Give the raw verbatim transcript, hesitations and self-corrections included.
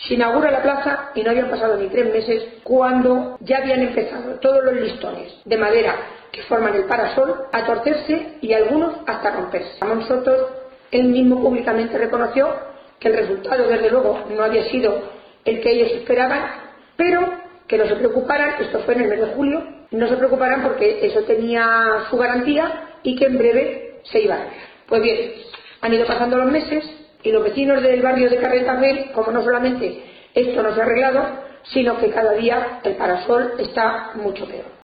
Se inaugura la plaza y no habían pasado ni tres meses cuando ya habían empezado todos los listones de madera que forman el parasol a torcerse y algunos hasta romperse. Ramón Soto, él mismo públicamente reconoció que el resultado, desde luego, no había sido el que ellos esperaban, pero que no se preocuparan, esto fue en el mes de julio, no se preocuparan porque eso tenía su garantía y que en breve se iba a arreglar. Pues bien, han ido pasando los meses y los vecinos del barrio de Carretas ven como no solamente esto no se ha arreglado, sino que cada día el parasol está mucho peor.